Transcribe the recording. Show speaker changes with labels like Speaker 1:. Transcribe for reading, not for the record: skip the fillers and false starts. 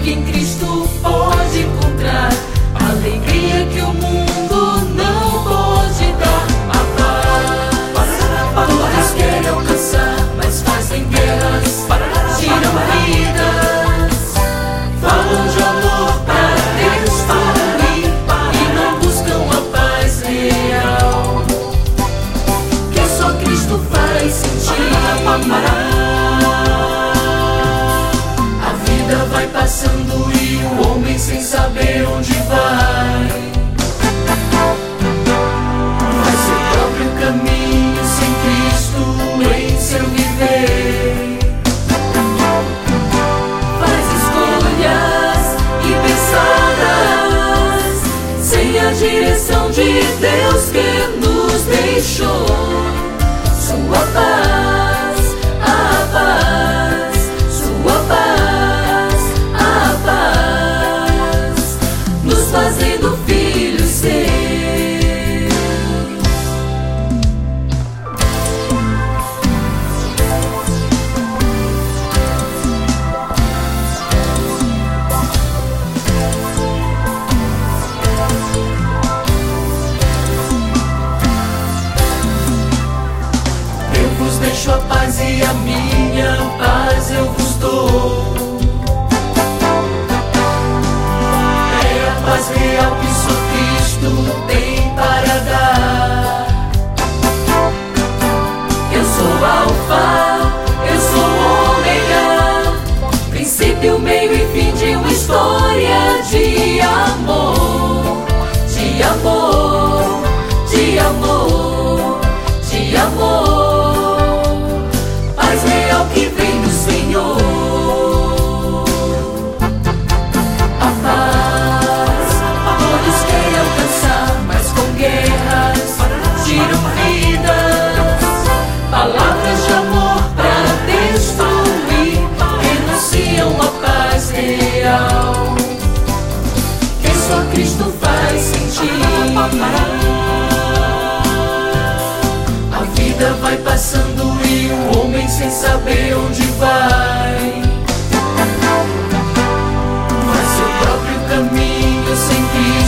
Speaker 1: que em Cristo pode encontrar alegria que o mundo não pode dar. A paz, todos querem alcançar, mas fazem guerras, tiram vidas, falam de amor pra destruir e não buscam a paz real que só Cristo faz sentir. A vida vai passando e o homem sem saber onde vai, faz seu próprio caminho sem Cristo em seu viver. Faz escolhas impensadas sem a direção de Deus que nos deixou. Sua paz, a paz, sua paz, a paz, nos fazendo filhos seus. Deixo a paz e a minha paz eu vos dou. É a paz real que só Cristo tem para dar. Eu sou Alfa, eu sou Ômega, princípio, meio e fim de uma história de amor, de amor, de amor, de amor. Paz real que vem do Senhor. A paz, todos querem alcançar, mas com guerras tiram vidas, palavras de amor pra destruir, renunciam a paz real que só Cristo faz sentir. A vida vai passando e o homem sem saber onde vai, faz seu próprio caminho sem Cristo